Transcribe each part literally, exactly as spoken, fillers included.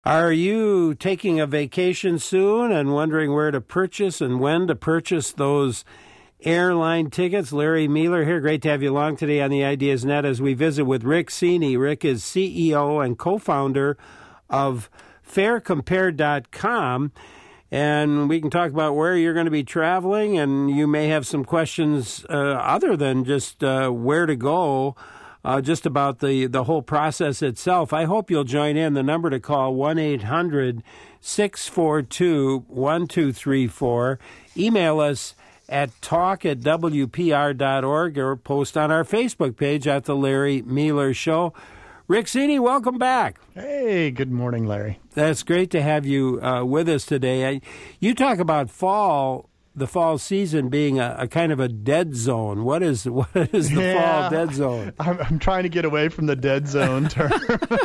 Are you taking a vacation soon and wondering where to purchase and when to purchase those airline tickets? Larry Mealer here. Great to have you along today on the Ideas Net as we visit with Rick Cini. Rick is C E O and co-founder of fare compare dot com, and we can talk about where you're going to be traveling, and you may have some questions uh, other than just uh, where to go. Uh, just about the, the whole process itself. I hope you'll join in. The number to call, one eight hundred six four two one two three four. Email us at talk at w p r dot org or post on our Facebook page at The Larry Mealer Show. Rick Cini, welcome back. Hey, good morning, Larry. That's great to have you uh, with us today. I, you talk about fall, the fall season being a, a kind of a dead zone. What is what is the yeah, fall dead zone? I'm, I'm trying to get away from the dead zone term.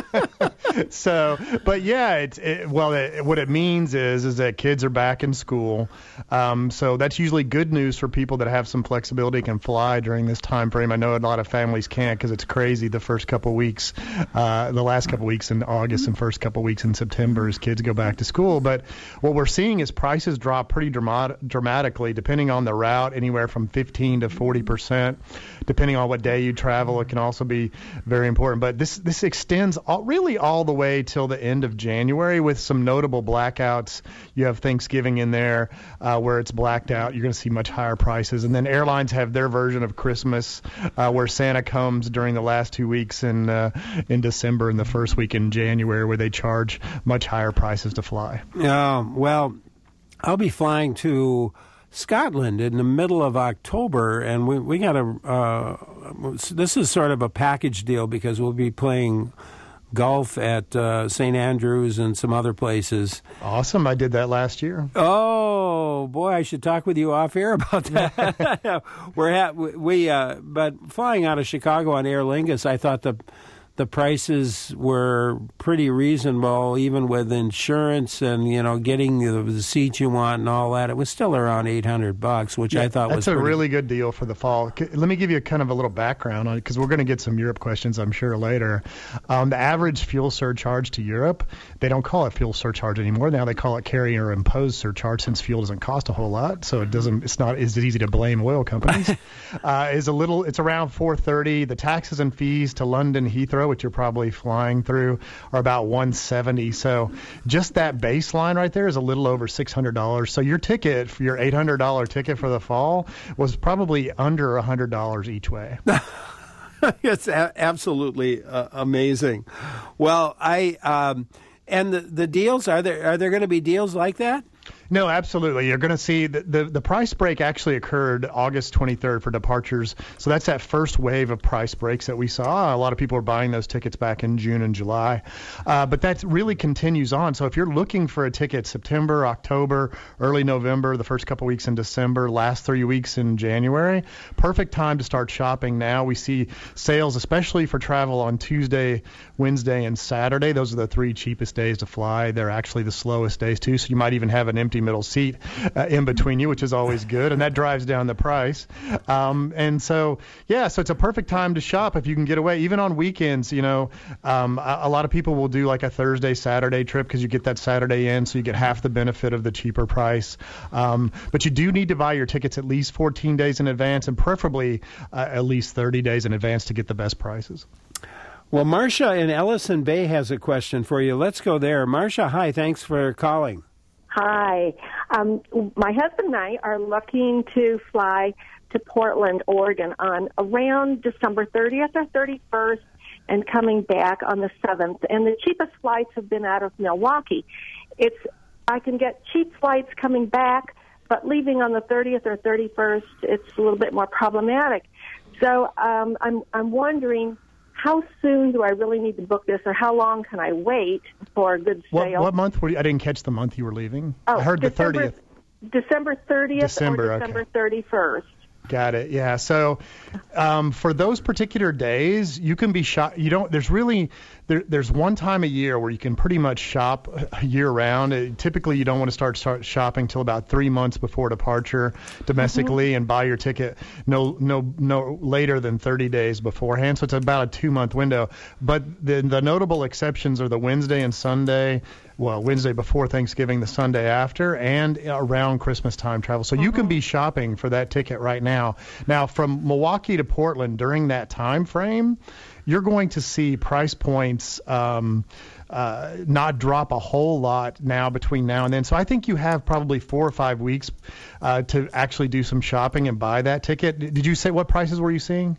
so, but yeah, it's it, well, it, what it means is is that kids are back in school. Um, so that's usually good news for people that have some flexibility, can fly during this time frame. I know a lot of families can't because it's crazy the first couple weeks, uh, the last couple weeks in August and first couple weeks in September as kids go back to school. But what we're seeing is prices drop pretty dramatic, dramatically, depending on the route, anywhere from fifteen to forty percent. Depending on what day you travel, it can also be very important. But this this extends all, really all the way till the end of January with some notable blackouts. You have Thanksgiving in there uh, where it's blacked out. You're going to see much higher prices. And then airlines have their version of Christmas uh, where Santa comes during the last two weeks in, uh, in December and the first week in January where they charge much higher prices to fly. Uh, well, I'll be flying to Scotland in the middle of October, and we we got a. Uh, this is sort of a package deal because we'll be playing golf at uh, Saint Andrews and some other places. Awesome! I did that last year. Oh boy, I should talk with you off air about that. We're ha- we uh, but flying out of Chicago on Aer Lingus, I thought the. The prices were pretty reasonable, even with insurance and, you know, getting the, the seat you want and all that. It was still around eight hundred bucks, which yeah, I thought was That's a pretty... really good deal for the fall. Let me give you kind of a little background on it, because we're going to get some Europe questions, I'm sure, later. Um, the average fuel surcharge to Europe, they don't call it fuel surcharge anymore. Now they call it carrier imposed surcharge, since fuel doesn't cost a whole lot, so it doesn't. It's not as easy to blame oil companies. uh, is a little. It's around four thirty. The taxes and fees to London Heathrow, which you're probably flying through, are about one seventy. So just that baseline right there is a little over six hundred dollars. So your ticket, for your eight hundred dollars ticket for the fall, was probably under one hundred dollars each way. It's a- absolutely uh, amazing. Well, I um, and the the deals, are there are there going to be deals like that? No, absolutely. You're going to see the, the the price break actually occurred August twenty-third for departures. So that's that first wave of price breaks that we saw. A lot of people were buying those tickets back in June and July. Uh, but that really continues on. So if you're looking for a ticket September, October, early November, the first couple weeks in December, last three weeks in January, perfect time to start shopping now. We see sales, especially for travel on Tuesday, Wednesday, and Saturday. Those are the three cheapest days to fly. They're actually the slowest days, too. So you might even have an empty middle seat uh, in between you, which is always good, and that drives down the price. Um, and so, yeah, so it's a perfect time to shop if you can get away. Even on weekends, you know, um, a, a lot of people will do like a Thursday, Saturday trip because you get that Saturday in, so you get half the benefit of the cheaper price. Um, but you do need to buy your tickets at least fourteen days in advance, and preferably uh, at least thirty days in advance to get the best prices. Well, Marcia in Ellison Bay has a question for you. Let's go there. Marcia, hi. Thanks for calling. Hi. Um, my husband and I are looking to fly to Portland, Oregon on around December thirtieth or thirty-first and coming back on the seventh. And the cheapest flights have been out of Milwaukee. It's I can get cheap flights coming back, but leaving on the thirtieth or thirty-first, it's a little bit more problematic. So um, I'm I'm wondering, how soon do I really need to book this, or how long can I wait for a good sale? What, what month were you? I didn't catch the month you were leaving. Oh, I heard December, the thirtieth. December thirtieth December, or December okay. thirty-first. Got it. Yeah. So um, for those particular days, you can be shot. You don't. There's really there, there's one time a year where you can pretty much shop year round. It, typically, you don't want to start, start shopping till about three months before departure domestically, mm-hmm. and buy your ticket no no no later than thirty days beforehand. So it's about a two month window. But the the notable exceptions are the Wednesday and Sunday. Well, Wednesday before Thanksgiving, the Sunday after, and around Christmas time travel. So mm-hmm. you can be shopping for that ticket right now. Now, from Milwaukee to Portland during that time frame, you're going to see price points um, uh, not drop a whole lot now between now and then. So I think you have probably four or five weeks uh, to actually do some shopping and buy that ticket. Did you say what prices were you seeing?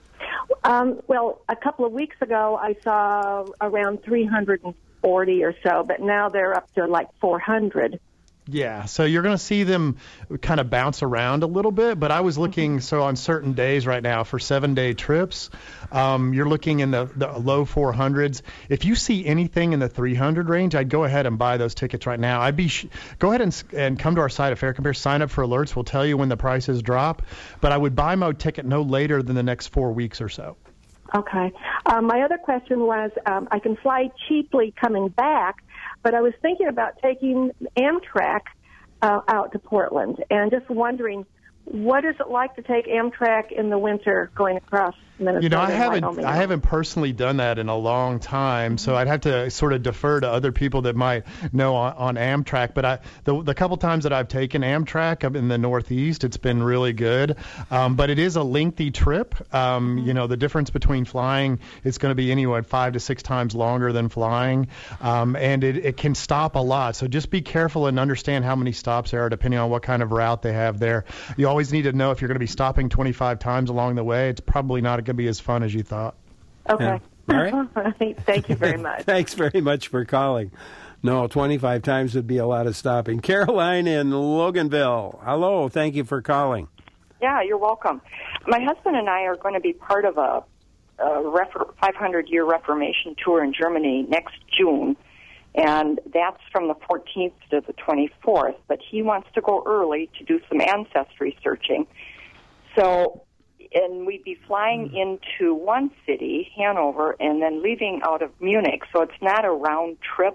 Um, well, a couple of weeks ago, I saw around three hundred forty or so, but now they're up to like four hundred. Yeah, so you're going to see them kind of bounce around a little bit, but I was looking, mm-hmm. so on certain days right now for seven-day trips, um, you're looking in the, the low four hundreds. If you see anything in the three hundred range, I'd go ahead and buy those tickets right now. I'd be sh- go ahead and, and come to our site at Fare Compare, sign up for alerts. We'll tell you when the prices drop, but I would buy my ticket no later than the next four weeks or so. Okay. Um, my other question was, um, I can fly cheaply coming back, but I was thinking about taking Amtrak uh, out to Portland, and just wondering, what is it like to take Amtrak in the winter going across Minnesota? You know, I haven't I haven't personally done that in a long time, so I'd have to sort of defer to other people that might know on, on Amtrak. But I, the, the couple times that I've taken Amtrak up in the Northeast, it's been really good. Um, but it is a lengthy trip. Um, you know, the difference between flying, it's going to be anywhere five to six times longer than flying, um, and it, it can stop a lot. So just be careful and understand how many stops there are depending on what kind of route they have there. You always need to know if you're going to be stopping twenty-five times along the way. It's probably not going to be as fun as you thought. Okay. Yeah. All right. Thank you very much. Thanks very much for calling. No, twenty-five times would be a lot of stopping. Caroline in Loganville. Hello. Thank you for calling. Yeah, you're welcome. My husband and I are going to be part of a, a five hundred year Reformation tour in Germany next June. And that's from the fourteenth to the twenty-fourth. But he wants to go early to do some ancestry searching. So, and we'd be flying into one city, Hanover, and then leaving out of Munich. So it's not a round trip.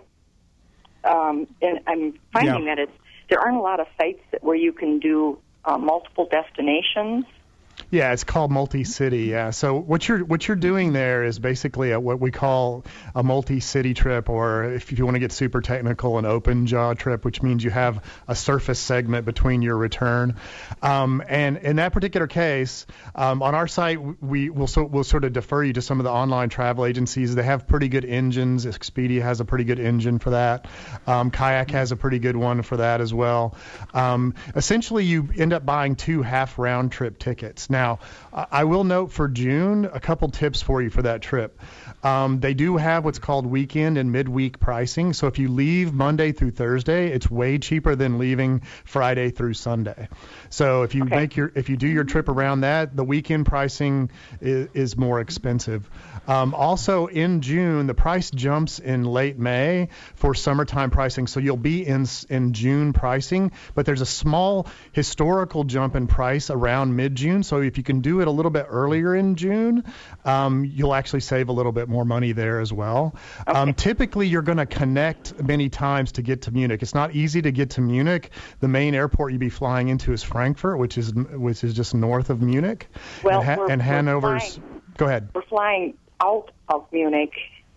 Um, and I'm finding yeah. that it's there aren't a lot of sites that, where you can do uh, multiple destinations. Yeah, it's called multi-city. Yeah. So what you're what you're doing there is basically a, what we call a multi-city trip, or if you want to get super technical, an open jaw trip, which means you have a surface segment between your return. Um, and in that particular case, um, on our site, we will so, we'll sort of defer you to some of the online travel agencies. They have pretty good engines. Expedia has a pretty good engine for that. Um, Kayak has a pretty good one for that as well. Um, essentially, you end up buying two half round trip tickets. Now, I will note for June, a couple tips for you for that trip. Um, they do have what's called weekend and midweek pricing. So if you leave Monday through Thursday, it's way cheaper than leaving Friday through Sunday. So if you okay. make your if you do your trip around that, the weekend pricing is, is more expensive. Um, also in June, the price jumps in late May for summertime pricing. So you'll be in in June pricing, but there's a small historical jump in price around mid-June. So if you can do it a little bit earlier in June, um, you'll actually save a little bit more money there as well. Okay. Um, typically, you're going to connect many times to get to Munich. It's not easy to get to Munich. The main airport you'd be flying into is Frankfurt, which is which is just north of Munich. Well, and, ha- we're, and Hanover's. We're flying, go ahead. We're flying out of Munich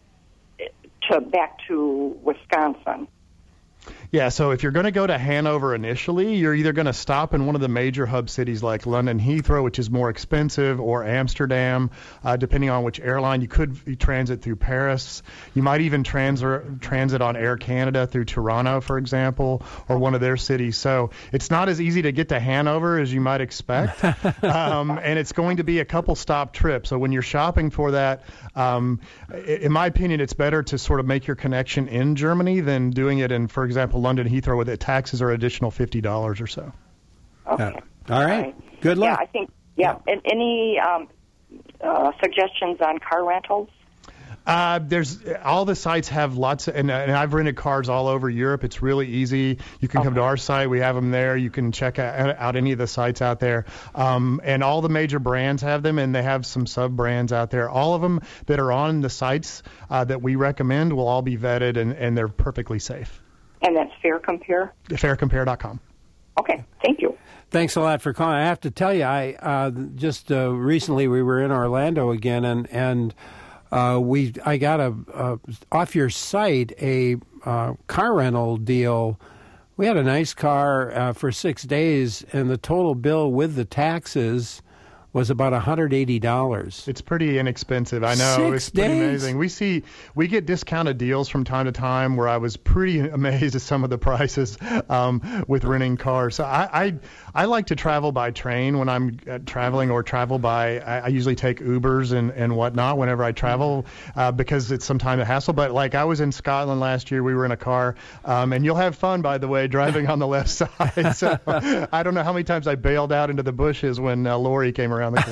to back to Wisconsin. Yeah, so if you're going to go to Hanover initially, you're either going to stop in one of the major hub cities like London Heathrow, which is more expensive, or Amsterdam, uh, depending on which airline. You could transit through Paris. You might even trans- transit on Air Canada through Toronto, for example, or one of their cities. So it's not as easy to get to Hanover as you might expect, um, and it's going to be a couple stop trip. So when you're shopping for that, um, in my opinion, it's better to sort of make your connection in Germany than doing it in, for example, London Heathrow, where the taxes are additional fifty dollars or so. Okay. Yeah. All right. Good luck. Yeah, I think, yeah. yeah. And any um, uh, suggestions on car rentals? Uh, there's all the sites have lots of, and, and I've rented cars all over Europe. It's really easy. You can Okay. come to our site. We have them there. You can check out, out any of the sites out there. Um, and all the major brands have them, and they have some sub brands out there. All of them that are on the sites uh, that we recommend will all be vetted, and, and they're perfectly safe. And that's Fair Compare? fair compare dot com. Okay, thank you. Thanks a lot for calling. I have to tell you, I uh, just uh, recently we were in Orlando again, and and uh, we I got a uh, off your site a uh, car rental deal. We had a nice car uh, for six days, and the total bill with the taxes was about one hundred eighty dollars. It's pretty inexpensive. I know. Six it's pretty days? amazing. We see we get discounted deals from time to time where I was pretty amazed at some of the prices um, with renting cars. So I, I I like to travel by train when I'm uh, traveling or travel by. I, I usually take Ubers and, and whatnot whenever I travel uh, because it's sometimes a hassle. But like I was in Scotland last year, we were in a car, um, and you'll have fun, by the way, driving on the left side. So I don't know how many times I bailed out into the bushes when uh, Lori came around the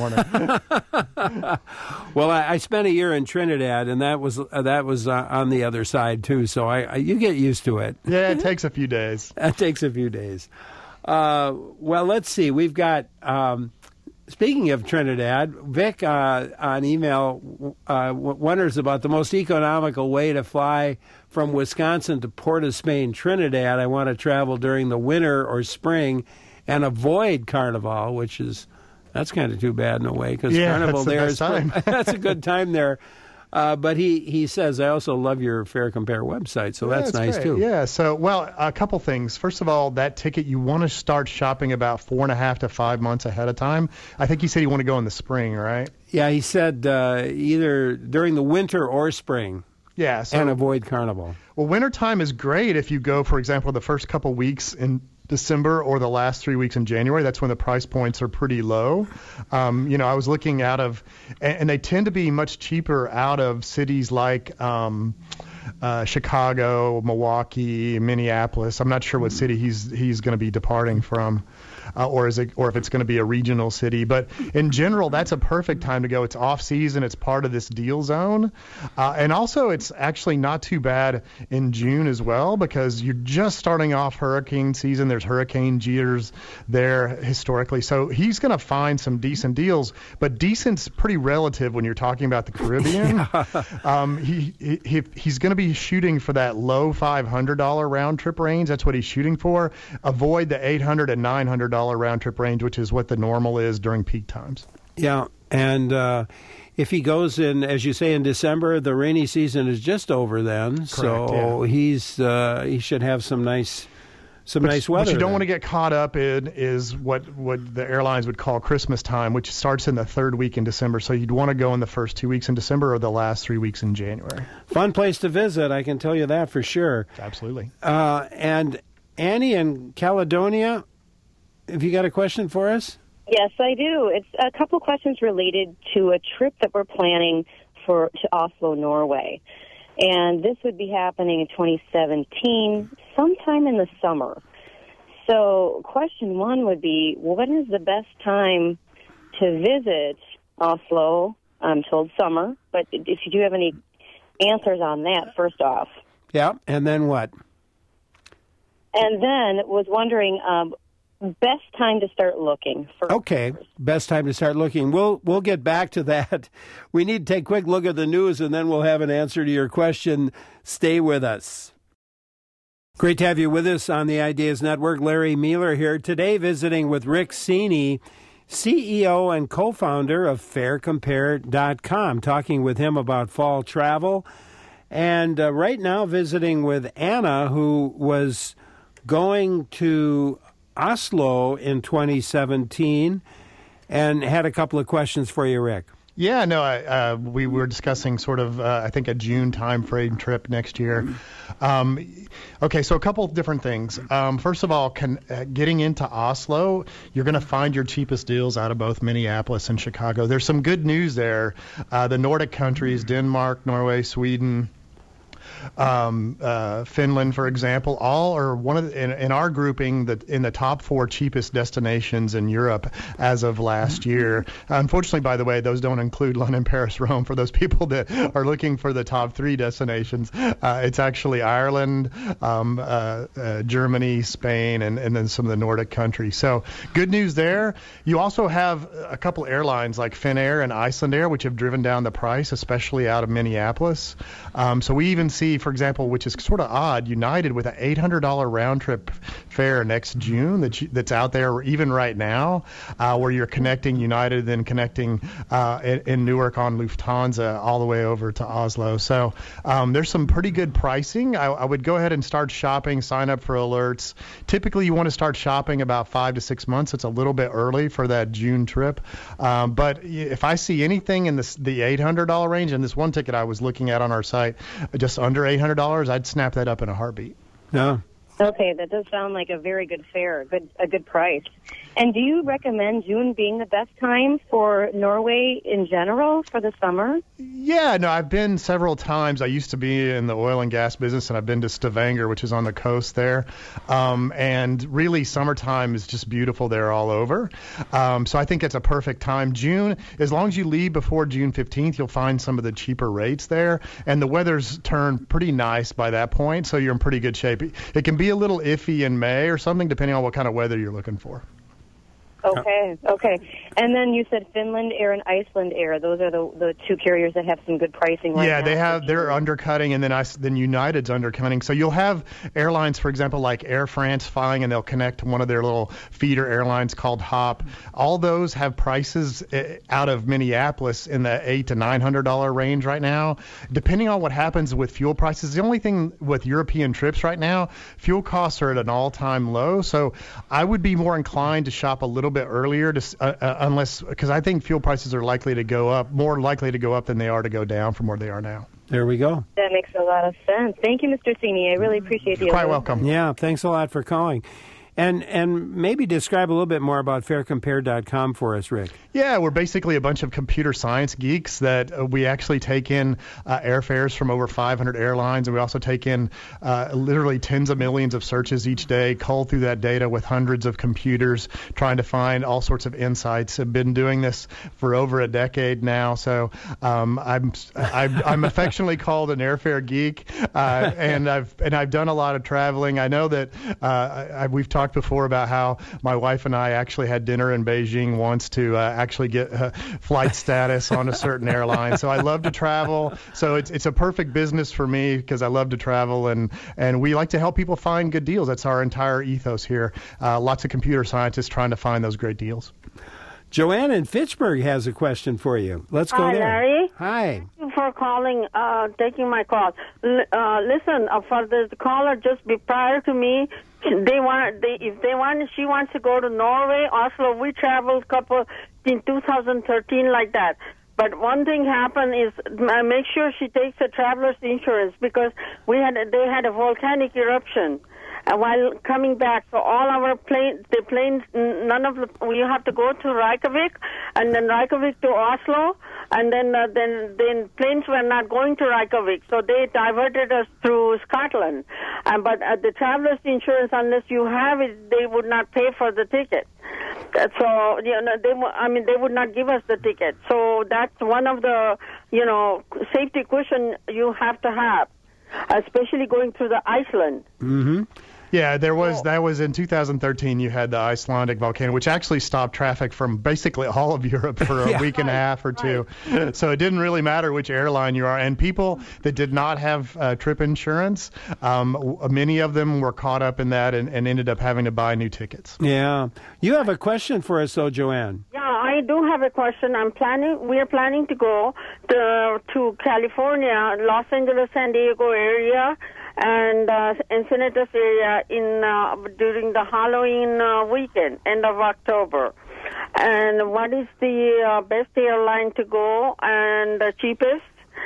corner. Well, I, I spent a year in Trinidad, and that was uh, that was uh, on the other side too. So I, I you get used to it. Yeah, it takes a few days. That takes a few days. Uh, well, let's see. We've got. Um, speaking of Trinidad, Vic uh, on email uh, wonders about the most economical way to fly from Wisconsin to Port of Spain, Trinidad. I want to travel during the winter or spring and avoid Carnival, which is. That's kind of too bad in a way because yeah, Carnival that's the there best is time. that's a good time there. Uh, but he, he says, I also love your Fair Compare website, so Yeah, that's it's nice great. too. Yeah, so, well, a couple things. First of all, that ticket, you want to start shopping about four and a half to five months ahead of time. I think you said you want to go in the spring, right? Yeah, he said uh, either during the winter or spring Yeah. So, and avoid Carnival. well, wintertime is great if you go, for example, the first couple weeks in December or the last three weeks in January. That's when the price points are pretty low. Um, you know, I was looking out of, and, and they tend to be much cheaper out of cities like um, uh, Chicago, Milwaukee, Minneapolis. I'm not sure what city he's he's going to be departing from. Uh, or is it, or if it's going to be a regional city. But in general, that's a perfect time to go. It's off season. It's part of this deal zone. Uh, and also, it's actually not too bad in June as well because you're just starting off hurricane season. There's hurricane jitters there historically. So he's going to find some decent deals. But decent's pretty relative when you're talking about the Caribbean. um, he, he He's going to be shooting for that low five hundred dollars round trip range. That's what he's shooting for. Avoid the eight hundred dollars and nine hundred dollars round trip range, which is what the normal is during peak times. Yeah, and uh, if he goes in, as you say, in December, the rainy season is just over then. Correct, so yeah. he's uh, he should have some nice some But, nice weather. What you don't then. want to get caught up in is what, what the airlines would call Christmas time, which starts in the third week in December. So you'd want to go in the first two weeks in December or the last three weeks in January. Fun place to visit, I can tell you that for sure. Absolutely. Uh, and Annie in Caledonia, have you got a question for us? Yes, I do. It's a couple questions related to a trip that we're planning for to Oslo, Norway. And this would be happening in twenty seventeen, sometime in the summer. So question one would be, when is the best time to visit Oslo? I'm told summer, but if you do have any answers on that, first off. Yeah, and then what? And then was wondering, um, best time to start looking for. Okay, best time to start looking. We'll we'll get back to that. We need to take a quick look at the news, and then we'll have an answer to your question. Stay with us. Great to have you with us on the Ideas Network. Larry Mueller here today, visiting with Rick Cini, C E O and co-founder of Fair Compare dot com, talking with him about fall travel, and uh, right now visiting with Anna, who was going to Oslo in twenty seventeen, and had a couple of questions for you, Rick. Yeah, no, I, uh, we were discussing sort of, uh, I think, a June time frame trip next year. Um, okay, so a couple of different things. Um, first of all, can, uh, getting into Oslo, you're going to find your cheapest deals out of both Minneapolis and Chicago. There's some good news there. Uh, the Nordic countries, Denmark, Norway, Sweden, um, uh, Finland, for example, all are one of the, in, in our grouping that in the top four cheapest destinations in Europe as of last year. Unfortunately, by the way, those don't include London, Paris, Rome. For those people that are looking for the top three destinations, uh, it's actually Ireland, um, uh, uh, Germany, Spain, and, and then some of the Nordic countries. So good news there. You also have a couple airlines like Finnair and Icelandair, which have driven down the price, especially out of Minneapolis. Um, so we even see, for example, which is sort of odd, United with an eight hundred dollars round trip fare next June that you, that's out there even right now, uh, where you're connecting United, then connecting uh, in, in Newark on Lufthansa all the way over to Oslo. So um, there's some pretty good pricing. I, I would go ahead and start shopping, sign up for alerts. Typically, you want to start shopping about five to six months. It's a little bit early for that June trip. Um, but if I see anything in this, the eight hundred dollars range, and this one ticket I was looking at on our site, just under eight hundred dollars, I'd snap that up in a heartbeat. No. Okay, that does sound like a very good fare, good a good price. And do you recommend June being the best time for Norway in general for the summer? Yeah, no, I've been several times. I used to be in the oil and gas business, and I've been to Stavanger, which is on the coast there. Um, and really, summertime is just beautiful there all over. Um, so I think it's a perfect time. June, as long as you leave before June fifteenth, you'll find some of the cheaper rates there. And the weather's turned pretty nice by that point, so you're in pretty good shape. It can be a little iffy in May or something, depending on what kind of weather you're looking for. Okay, okay. And then you said Finland Air and Iceland Air. Those are the the two carriers that have some good pricing right yeah, now. Yeah, they have. They're undercutting, and then I, then United's undercutting. So you'll have airlines, for example, like Air France flying, and they'll connect to one of their little feeder airlines called Hop. All those have prices out of Minneapolis in the eight to nine hundred dollar range right now. Depending on what happens with fuel prices, the only thing with European trips right now, fuel costs are at an all-time low. So I would be more inclined to shop a little bit earlier, to, uh, uh, unless because I think fuel prices are likely to go up, more likely to go up than they are to go down from where they are now. There we go. That makes a lot of sense. Thank you, Mister Cini. I really appreciate the You're quite alert. welcome. Yeah, thanks a lot for calling. And and maybe describe a little bit more about fare compare dot com for us, Rick. Yeah, we're basically a bunch of computer science geeks that uh, we actually take in uh, airfares from over five hundred airlines, and we also take in uh, literally tens of millions of searches each day, cull through that data with hundreds of computers, trying to find all sorts of insights. I've been doing this for over a decade now, so um, I'm, I'm I'm affectionately called an airfare geek, uh, and I've and I've done a lot of traveling. I know that uh, I, we've talked before about how my wife and I actually had dinner in Beijing once to uh, actually get uh, flight status on a certain airline. So I love to travel. So it's it's a perfect business for me because I love to travel, and and we like to help people find good deals. That's our entire ethos here. Uh, lots of computer scientists trying to find those great deals. Joanne in Fitchburg has a question for you. Let's go Hi, there. Larry. Hi. Thank you for calling, uh, taking my call. L- uh, listen, uh, for the caller just be prior to me, they want, they, if they want, she wants to go to Norway, Oslo. We traveled couple in two thousand thirteen like that. But one thing happened is uh, make sure she takes a traveler's insurance because we had they had a volcanic eruption. Uh, while coming back, so all our plane, the planes, none of the, we have to go to Reykjavik, and then Reykjavik to Oslo, and then uh, then then planes were not going to Reykjavik, so they diverted us through Scotland. Uh, but uh, the traveler's insurance, unless you have it, they would not pay for the ticket. Uh, so you know, they, I mean, they would not give us the ticket. So that's one of the, you know, safety cushion you have to have, especially going through the Iceland. Mm-hmm. Yeah, there was that was in two thousand thirteen. You had the Icelandic volcano, which actually stopped traffic from basically all of Europe for a yeah, week and right, a half or two. right. So it didn't really matter which airline you are. And people that did not have uh, trip insurance, um, w- many of them were caught up in that and, and ended up having to buy new tickets. Yeah. You have a question for us, though, Joanne. Yeah, I do have a question. I'm planning. We are planning to go to, to California, Los Angeles, San Diego area, and uh, Encinitas area in uh, during the Halloween uh, weekend, end of October. And what is the uh, best airline to go and the cheapest?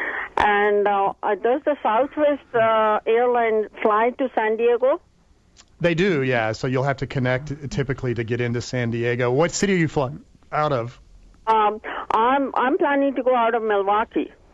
And uh, does the Southwest uh, airline fly to San Diego? They do, yeah. So you'll have to connect typically to get into San Diego. What city are you flying out of? Um, I'm I'm planning to go out of Milwaukee.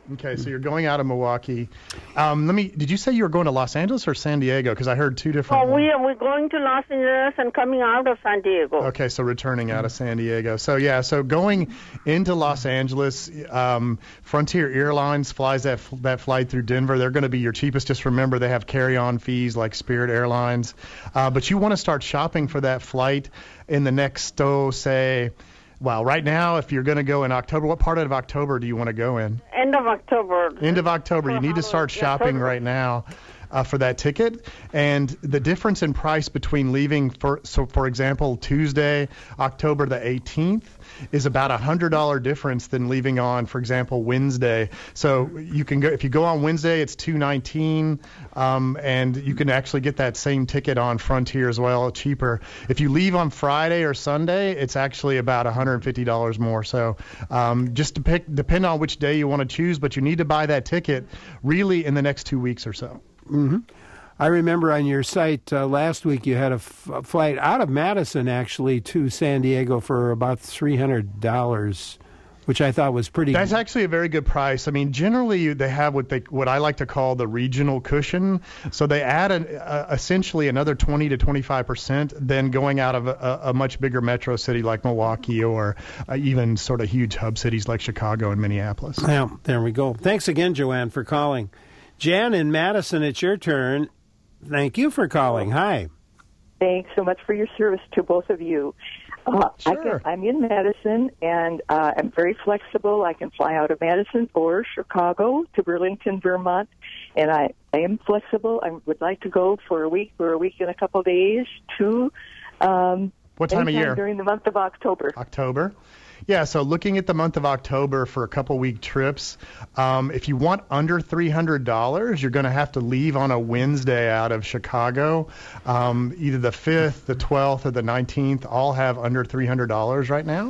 Okay, so you're going out of Milwaukee. Um, let me. Did you say you were going to Los Angeles or San Diego? Because I heard two different. Oh, we are we're going to Los Angeles and coming out of San Diego. Okay, so returning out of San Diego. So yeah, so going into Los Angeles, um, Frontier Airlines flies that that flight through Denver. They're going to be your cheapest. Just remember they have carry-on fees like Spirit Airlines, uh, but you want to start shopping for that flight in the next, oh, say. Well, right now, if you're going to go in October, what part of October do you want to go in? End of October. End of October. You need to start shopping right now uh, for that ticket. And the difference in price between leaving, for, so for example, Tuesday, October the eighteenth, is about a one hundred dollars difference than leaving on, for example, Wednesday. So you can go if you go on Wednesday, it's two nineteen, um, and you can actually get that same ticket on Frontier as well, cheaper. If you leave on Friday or Sunday, it's actually about one hundred fifty dollars more. So um, just to pick, depend on which day you want to choose, but you need to buy that ticket really in the next two weeks or so. Mm-hmm. I remember on your site uh, last week you had a, f- a flight out of Madison actually to San Diego for about three hundred dollars, which I thought was pretty. That's actually a very good price. I mean, generally they have what they what I like to call the regional cushion. So they add an, uh, essentially another twenty to twenty-five percent than going out of a, a much bigger metro city like Milwaukee or uh, even sort of huge hub cities like Chicago and Minneapolis. Yeah, there we go. Thanks again, Joanne, for calling. Jan in Madison, it's your turn. Thank you for calling. Hi. Thanks so much for your service to both of you. Uh, Sure. I can, I'm in Madison, and uh, I'm very flexible. I can fly out of Madison or Chicago to Burlington, Vermont, and I, I am flexible. I would like to go for a week or a week and a couple of days to um, What time of anytime year? during the month of October. October. Yeah, so looking at the month of October for a couple week trips, um, if you want under three hundred dollars, you're going to have to leave on a Wednesday out of Chicago. Um, either the fifth, the twelfth, or the nineteenth all have under three hundred dollars right now.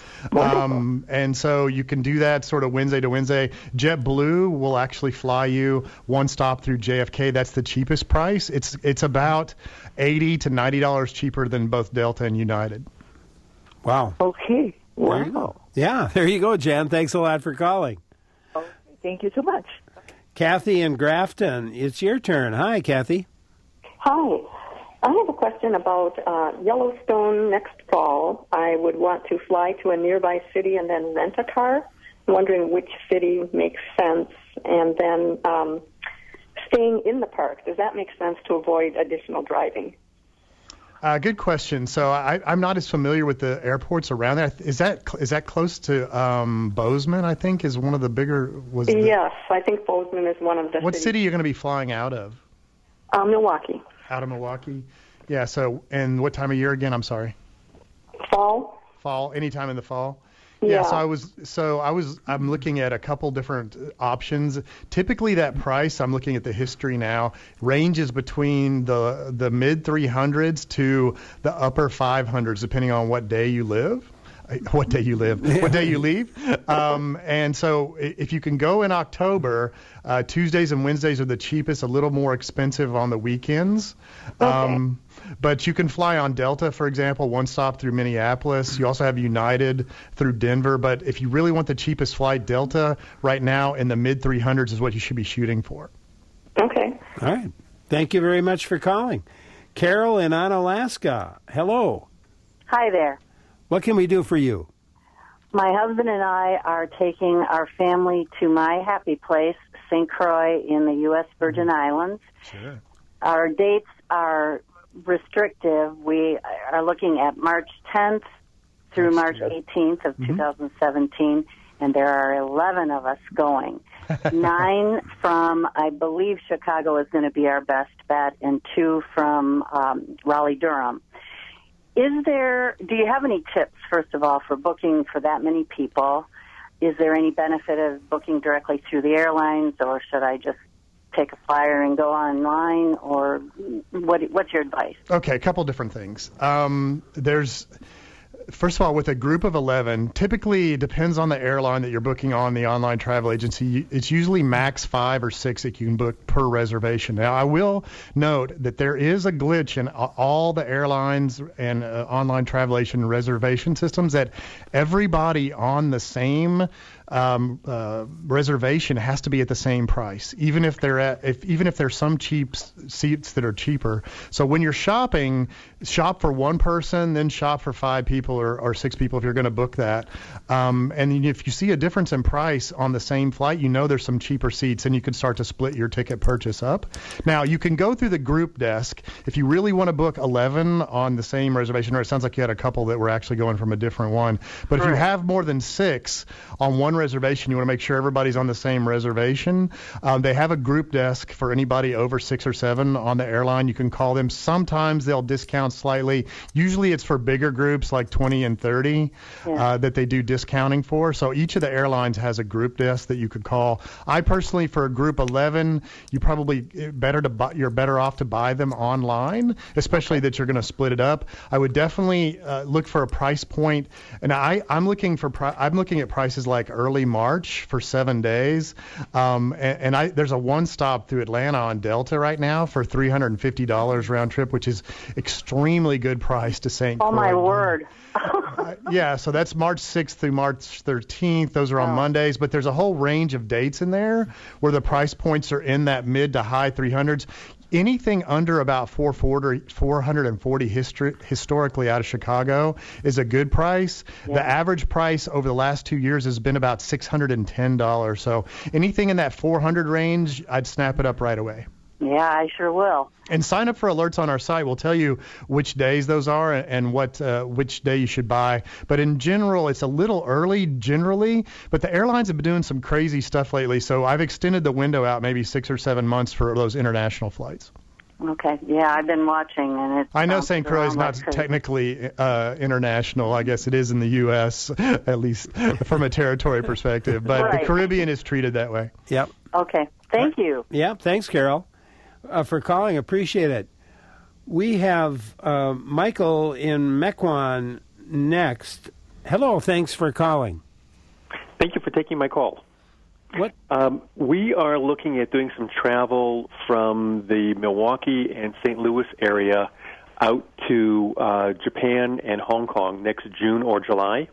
Um, and so you can do that sort of Wednesday to Wednesday. JetBlue will actually fly you one stop through J F K. That's the cheapest price. It's it's about eighty to ninety dollars cheaper than both Delta and United. Wow. Okay. There you go. Yeah, there you go, Jan. Thanks a lot for calling. Okay. Thank you so much. Kathy in Grafton, it's your turn. Hi, Kathy. Hi. I have a question about uh, Yellowstone next fall. I would want to fly to a nearby city and then rent a car. I'm wondering which city makes sense, and then um, staying in the park. Does that make sense to avoid additional driving? Uh, good question. So I, I'm not as familiar with the airports around there. Is that is that close to um, Bozeman? I think is one of the bigger. Was the, Yes, I think Bozeman is one of the. What cities. city are you going to be flying out of? Uh, Milwaukee. Out of Milwaukee. Yeah. So and what time of year again? I'm sorry. Fall. Fall. Anytime in the fall. Yeah. Yeah, so I was so I was I'm looking at a couple different options. Typically that price, I'm looking at the history now, ranges between the the mid three hundreds to the upper five hundreds depending on what day you live. What day you live, what day you leave. Um, and so if you can go in October, uh, Tuesdays and Wednesdays are the cheapest, a little more expensive on the weekends. Okay. Um, but you can fly on Delta, for example, one stop through Minneapolis. You also have United through Denver. But if you really want the cheapest flight, Delta right now in the mid three hundreds is what you should be shooting for. Okay. All right. Thank you very much for calling. Carol in Onalaska. Hello. Hi there. What can we do for you? My husband and I are taking our family to my happy place, Saint Croix in the U S Virgin Islands. Sure. Our dates are restrictive. We are looking at March tenth through That's March good. eighteenth of Mm-hmm. twenty seventeen, and there are eleven of us going. Nine from, I believe, Chicago is going to be our best bet, and two from um, Raleigh-Durham. Is there, do you have any tips, first of all, for booking for that many people? Is there any benefit of booking directly through the airlines, or should I just take a flyer and go online, or what, what's your advice? Okay, a couple different things. Um, there's, first of all, with a group of eleven, typically it depends on the airline that you're booking on, the online travel agency. It's usually max five or six that you can book per reservation. Now, I will note that there is a glitch in all the airlines and uh, online travel agent reservation systems that everybody on the same um, uh, reservation has to be at the same price, even if they're at, if even if there's some cheap s- seats that are cheaper. So when you're shopping, shop for one person, then shop for five people or, or six people if you're going to book that. Um, and if you see a difference in price on the same flight, you know there's some cheaper seats, and you can start to split your ticket purchase up. Now you can go through the group desk if you really want to book eleven on the same reservation. Or it sounds like you had a couple that were actually going from a different one. But if you have more than six on one reservation, you want to make sure everybody's on the same reservation. Um, they have a group desk for anybody over six or seven on the airline. You can call them. Sometimes they'll discount slightly. Usually it's for bigger groups like twenty and thirty yeah. uh, that they do discounting for. So each of the airlines has a group desk that you could call. I personally, for a group eleven, you probably better to buy, you're better off to buy them online, especially that you're going to split it up. I would definitely uh, look for a price point, and I, I'm looking for pri- I'm looking at prices like early March for seven days, um, and, and I there's a one stop through Atlanta on Delta right now for three hundred fifty dollars round trip, which is extremely good price to Saint Oh Croix. my word! uh, yeah, so that's March sixth through March thirteenth. Those are on oh. Mondays, but there's a whole range of dates in there where the price points are in that mid to high three hundreds. Anything under about four forty, four forty histori- historically out of Chicago is a good price. Yeah. The average price over the last two years has been about six hundred ten dollars. So anything in that four hundred range, I'd snap it up right away. Yeah, I sure will. And sign up for alerts on our site. We'll tell you which days those are and what uh, which day you should buy. But in general, it's a little early generally. But the airlines have been doing some crazy stuff lately. So I've extended the window out maybe six or seven months for those international flights. Okay. Yeah, I've been watching, and it. I know Saint Croix is not like technically uh, international. I guess it is in the U S, at least from a territory perspective. But right. the Caribbean is treated that way. Yep. Okay. Thank you. Yeah. Thanks, Carol. Uh, for calling. Appreciate it. We have uh, Michael in Mequon next. Hello. Thanks for calling. Thank you for taking my call. What? Um, we are looking at doing some travel from the Milwaukee and Saint Louis area out to uh, Japan and Hong Kong next June or July.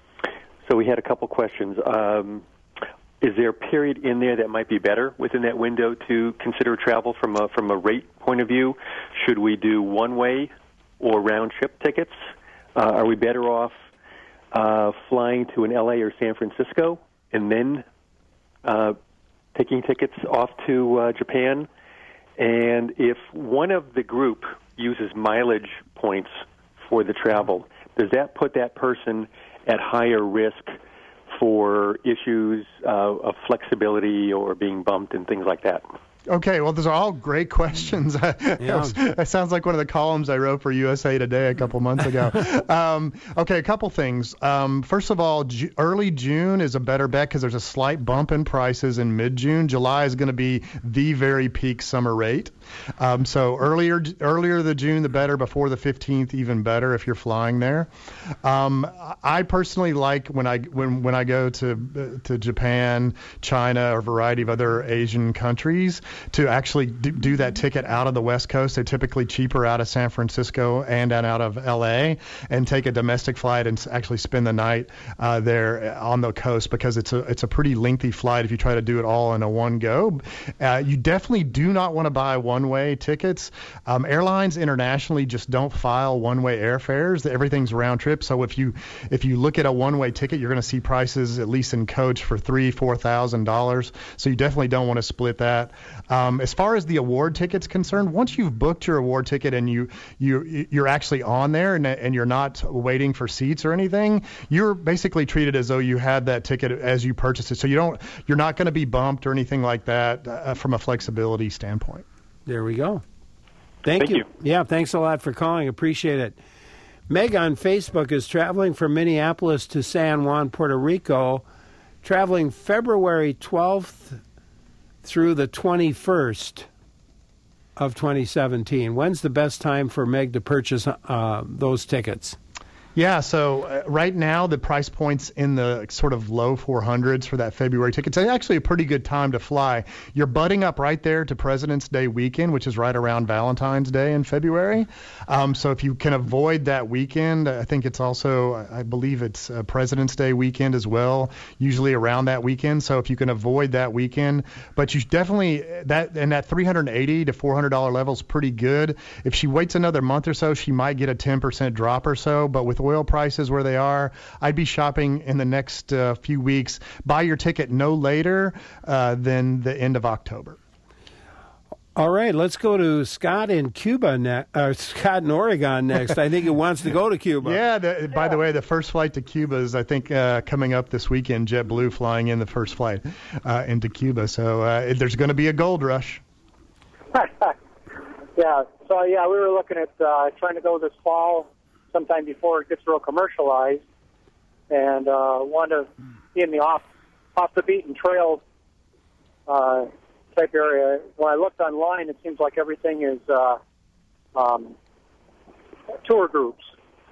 So we had a couple questions. Um, Is there a period in there that might be better within that window to consider travel from a from a rate point of view? Should we do one-way or round-trip tickets? Uh, are we better off uh, flying to an L A or San Francisco and then uh, taking tickets off to uh, Japan? And if one of the group uses mileage points for the travel, does that put that person at higher risk for issues uh, of flexibility or being bumped and things like that? Okay, well, those are all great questions. Yeah. That sounds like one of the columns I wrote for U S A Today a couple months ago. um, okay, a couple things. Um, first of all, Ju- early June is a better bet because there's a slight bump in prices in mid-June. July is going to be the very peak summer rate. Um, so earlier earlier the June, the better. Before the fifteenth, even better if you're flying there. Um, I personally like when I when when I go to to Japan, China, or a variety of other Asian countries, to actually do that ticket out of the West Coast. They're typically cheaper out of San Francisco and out of L A, and take a domestic flight and actually spend the night uh, there on the coast, because it's a it's a pretty lengthy flight if you try to do it all in a one go. Uh, you definitely do not want to buy one-way tickets. Um, airlines internationally just don't file one-way airfares. Everything's round trip. So if you if you look at a one-way ticket, you're going to see prices, at least in coach, for three, four thousand dollars. So you definitely don't want to split that. Um, as far as the award ticket's concerned, once you've booked your award ticket and you you you're actually on there and and you're not waiting for seats or anything, you're basically treated as though you had that ticket as you purchased it. So you don't you're not going to be bumped or anything like that uh, from a flexibility standpoint. There we go. Thank, Thank you. you. Yeah, thanks a lot for calling. Appreciate it. Meg on Facebook is traveling from Minneapolis to San Juan, Puerto Rico, traveling February twelfth through the twenty-first of twenty seventeen. When's the best time for Meg to purchase uh, those tickets? Yeah, so uh, right now the price point's in the sort of low four hundreds for that February ticket. It's actually a pretty good time to fly. You're butting up right there to President's Day weekend, which is right around Valentine's Day in February. Um, so if you can avoid that weekend, I think it's also, I believe it's uh, President's Day weekend as well, usually around that weekend. So if you can avoid that weekend, but you definitely, that and that three hundred eighty to four hundred dollars level is pretty good. If she waits another month or so, she might get a ten percent drop or so, but with oil prices where they are, I'd be shopping in the next uh, few weeks. Buy your ticket no later uh, than the end of October. All right, let's go to Scott in Cuba ne- uh, Scott in Oregon next. I think he wants to go to Cuba. Yeah, the, by the way, the first flight to Cuba is, I think, uh, coming up this weekend. JetBlue flying in the first flight uh, into Cuba. So uh, there's going to be a gold rush. Yeah, so yeah, we were looking at uh, trying to go this fall, sometime before it gets real commercialized, and uh, want to be in the off off the beaten trail uh, type area. When I looked online, it seems like everything is uh, um, tour groups.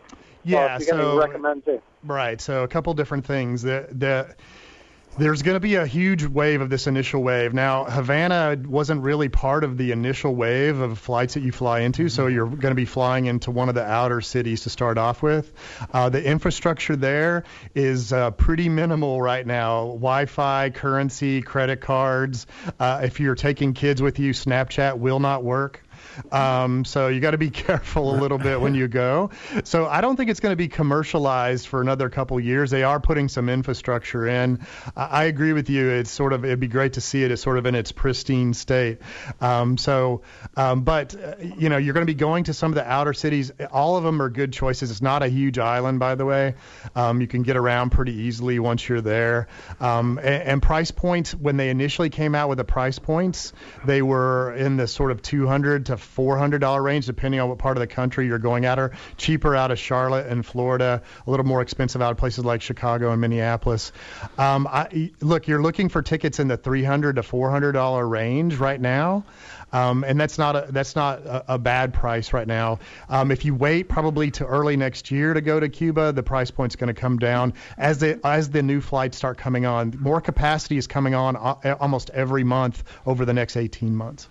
Yeah, so, if you're so gonna recommend it. Right. So a couple different things. The the There's going to be a huge wave of this initial wave. Now, Havana wasn't really part of the initial wave of flights that you fly into, so you're going to be flying into one of the outer cities to start off with. Uh, the infrastructure there is uh, pretty minimal right now. Wi-Fi, currency, credit cards. Uh, if you're taking kids with you, Snapchat will not work. Um, so you got to be careful a little bit when you go. So I don't think it's going to be commercialized for another couple years. They are putting some infrastructure in. I, I agree with you. It's sort of, it'd be great to see it as sort of in its pristine state. Um, so, um, but uh, you know, you're going to be going to some of the outer cities. All of them are good choices. It's not a huge island, by the way. Um, you can get around pretty easily once you're there. Um, and, and price points, when they initially came out with the price points, they were in the sort of two hundred to four hundred dollars range, depending on what part of the country you're going at, or cheaper out of Charlotte and Florida, a little more expensive out of places like Chicago and Minneapolis. Um, I, look, you're looking for tickets in the three hundred to four hundred dollars range right now. Um, and that's not a that's not a, a bad price right now. Um, if you wait probably to early next year to go to Cuba, the price point's going to come down as the as the new flights start coming on. More capacity is coming on a, almost every month over the next eighteen months.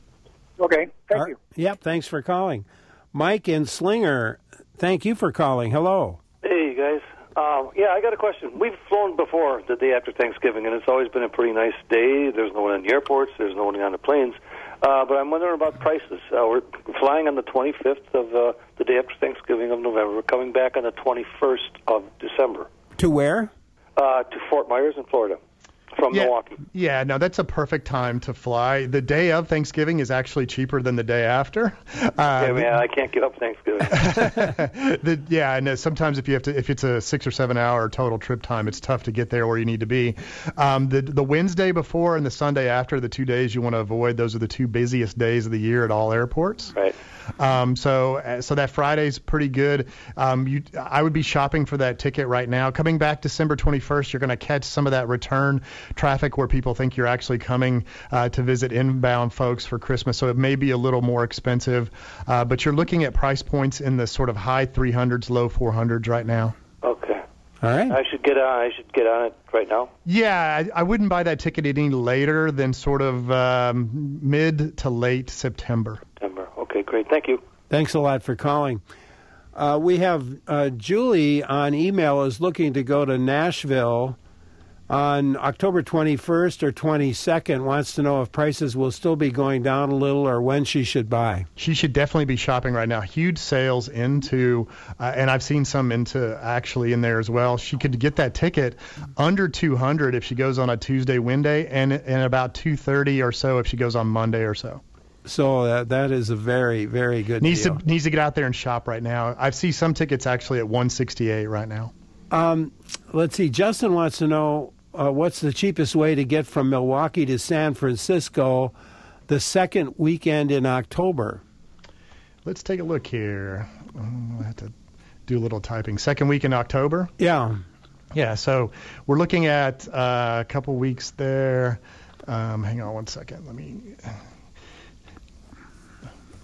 Okay, thank All, you. Yep, thanks for calling. Mike in Slinger, thank you for calling. Hello. Hey, guys. Um, yeah, I got a question. We've flown before the day after Thanksgiving, and it's always been a pretty nice day. There's no one in the airports. There's no one on the planes. Uh, but I'm wondering about prices. Uh, we're flying on the twenty-fifth of uh, the day after Thanksgiving of November. We're coming back on the twenty-first of December. To where? Uh, to Fort Myers in Florida. From yeah, Milwaukee. Yeah, no, that's a perfect time to fly. The day of Thanksgiving is actually cheaper than the day after. Uh, yeah, man, I can't give up Thanksgiving. the, yeah, and sometimes if you have to, if it's a six or seven hour total trip time, it's tough to get there where you need to be. Um, the the Wednesday before and the Sunday after, the two days you want to avoid. Those are the two busiest days of the year at all airports. Right. Um, so so that Friday's pretty good. Um, you, I would be shopping for that ticket right now. Coming back December twenty-first, you're going to catch some of that return traffic where people think you're actually coming uh, to visit inbound folks for Christmas. So it may be a little more expensive, uh, but you're looking at price points in the sort of high three hundreds, low four hundreds right now. Okay. All right. I should get on. I should get on it right now. Yeah, I, I wouldn't buy that ticket any later than sort of um, mid to late September. September. Okay, great. Thank you. Thanks a lot for calling. Uh, we have uh, Julie on email is looking to go to Nashville on October twenty-first or twenty-second, wants to know if prices will still be going down a little or when she should buy. She should definitely be shopping right now. Huge sales into, uh, and I've seen some into actually in there as well. She could get that ticket under two hundred if she goes on a Tuesday, Wednesday, and, and about two thirty or so if she goes on Monday or so. So uh, that is a very, very good needs deal. to needs to get out there and shop right now. I see some tickets actually at one sixty-eight right now. Um, let's see. Justin wants to know uh, what's the cheapest way to get from Milwaukee to San Francisco the second weekend in October. Let's take a look here. Um, I have to do a little typing. Second week in October? Yeah. Yeah, so we're looking at uh, a couple weeks there. Um, hang on one second. Let me...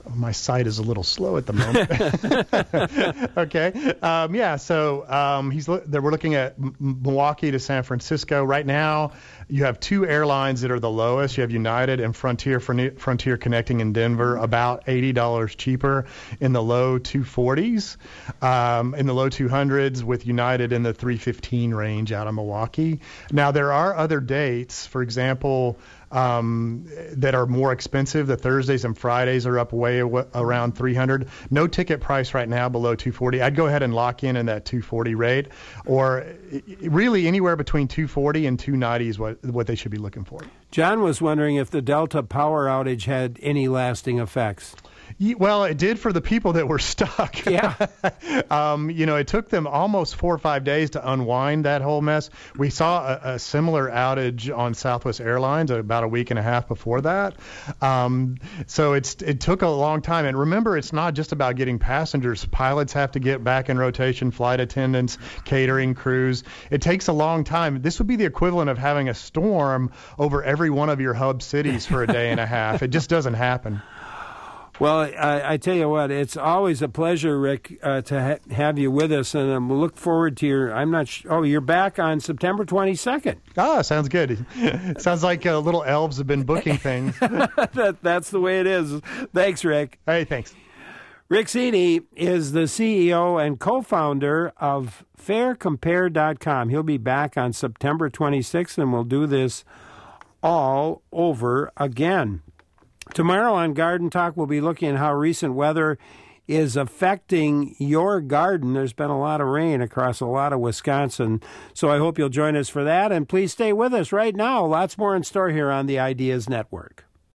my site is a little slow at the moment. Okay. Um, yeah. So um, he's lo- we're looking at M- Milwaukee to San Francisco right now. You have two airlines that are the lowest. You have United and Frontier. Frontier connecting in Denver, about eighty dollars cheaper in the low two forties, um, in the low two hundreds, with United in the three fifteen range out of Milwaukee. Now there are other dates. For example, Um, that are more expensive. The Thursdays and Fridays are up way aw- around three hundred. No ticket price right now below two forty. I'd go ahead and lock in in that two forty rate, or really anywhere between two forty and two ninety is what what they should be looking for. John was wondering if the Delta power outage had any lasting effects. Well, it did for the people that were stuck. Yeah. um, you know, it took them almost four or five days to unwind that whole mess. We saw a, a similar outage on Southwest Airlines about a week and a half before that. Um, so it's it took a long time. And remember, it's not just about getting passengers. Pilots have to get back in rotation, flight attendants, catering crews. It takes a long time. This would be the equivalent of having a storm over every one of your hub cities for a day and a half. It just doesn't happen. Well, I, I tell you what, it's always a pleasure, Rick, uh, to ha- have you with us, and um, we'll look forward to your. I'm not. Sh- oh, you're back on September twenty-second. Ah, sounds good. Sounds like uh, little elves have been booking things. that, that's the way it is. Thanks, Rick. Hey, thanks. Rick Cini is the C E O and co-founder of Fare Compare dot com. He'll be back on September twenty-sixth, and we'll do this all over again. Tomorrow on Garden Talk, we'll be looking at how recent weather is affecting your garden. There's been a lot of rain across a lot of Wisconsin, so I hope you'll join us for that. And please stay with us right now. Lots more in store here on the Ideas Network.